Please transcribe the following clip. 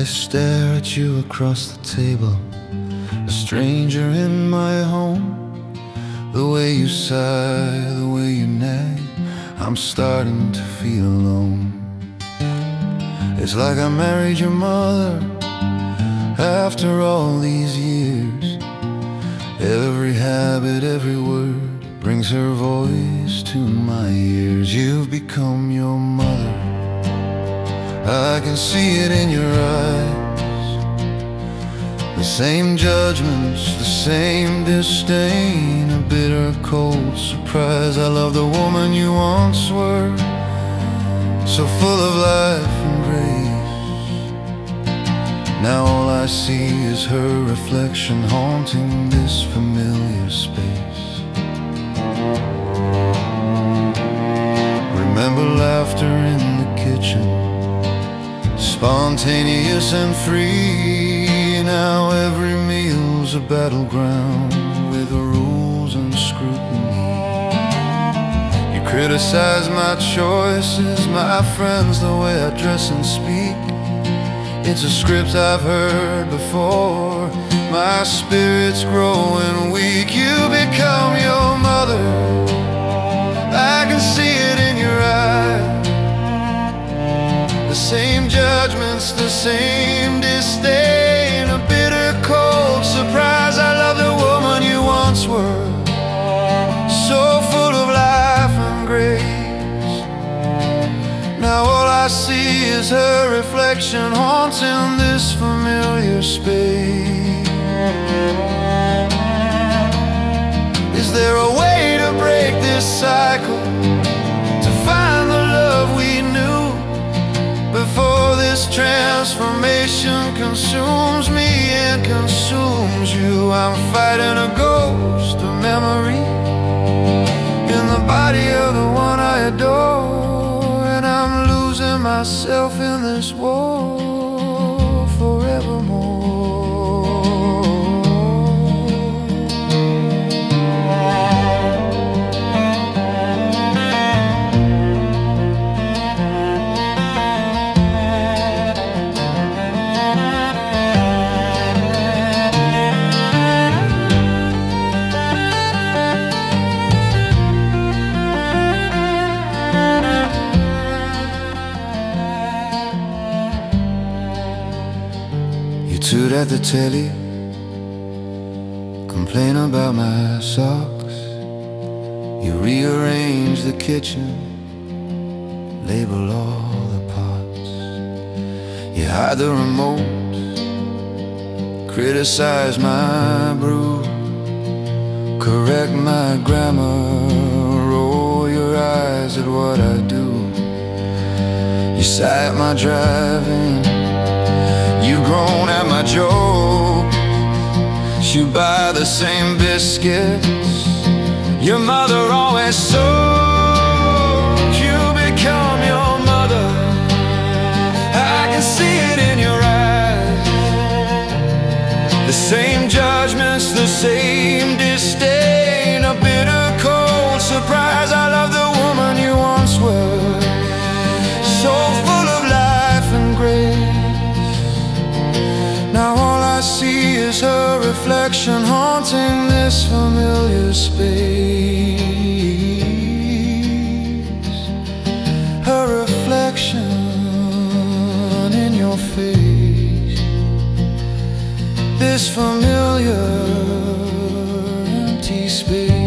I stare at you across the table, a stranger in my home. The way you sigh, the way you nag, I'm starting to feel alone. It's like I married your mother after all these years. Every habit, every word brings her voice to my ears. You've become your mother, I can see it in your eyes. The same judgments, the same disdain, a bitter cold surprise. I love the woman you once were, so full of life and grace. Now all I see is her reflection haunting this familiar space. Remember laughter in the kitchen, spontaneous and free. Now every meal's a battleground with rules and scrutiny. You criticize my choices, my friends, the way I dress and speak. It's a script I've heard before. My spirit's growing weak. You become your mother, I can see it in your eyes. The same judgments, the same disdain, a bitter cold surprise. I love the woman you once were, so full of life and grace. Now all I see is her reflection haunting this familiar space. Is there a way to break this cycle, to find the love we knew before this transformation consumes me and consumes you? I'm fighting a ghost of memory in the body of the one I adore, and I'm losing myself in this war forevermore. Toot at the telly, complain about my socks. You rearrange the kitchen, label all the pots. You hide the remote, criticize my brew, correct my grammar, roll your eyes at what I do. You sigh at my driving, you've grown at my jokes. You buy the same biscuits your mother always sold. You become your mother, I can see it in your eyes. The same judgments, the same disdain, a bitter cold surprise. I love the woman you once were, so full of life and grace. Now all I see is her reflection haunting this familiar space. Her reflection in your face, this familiar empty space.